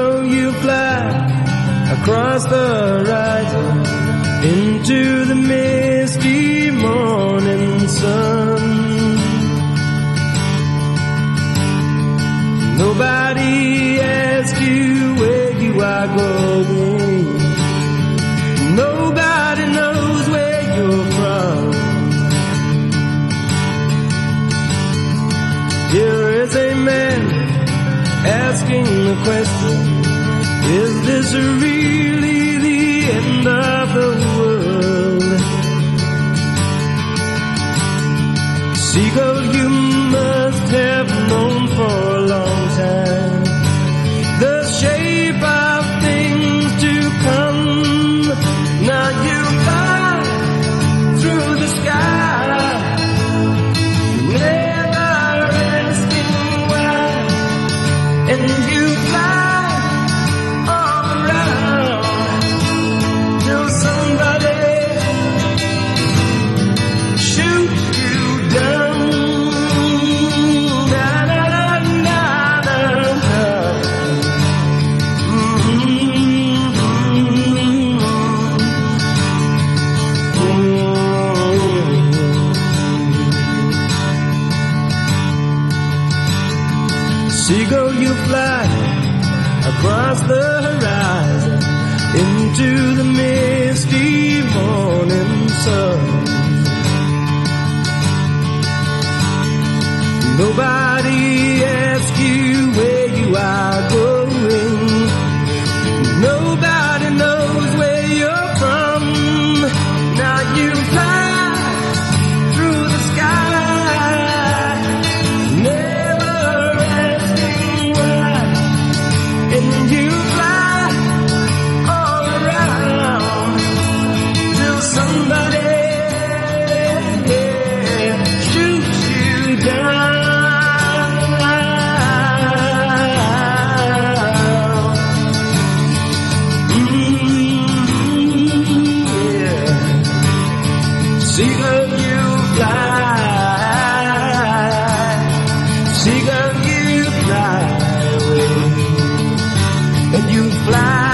Seagull, you fly across the horizon into the misty morning sun. Nobody asks you where you are going. Nobody knows where you're from. Here is a man asking the question, is this really the end of the world? Seagull, you must have known for a long time the shape of things to come. Now you fly through the sky, never asking why, and you fly all around till somebody shoots you down. Da, da, da, da, da, da. Seagull, you fly across the horizon into the misty morning sun. Nobody asks you where you are going. Nobody knows where you're from. Now you fly through the sky, never asking why, and you fly all around till somebody shoots you down. Seagull, you fly. Seagull, you fly away, and you fly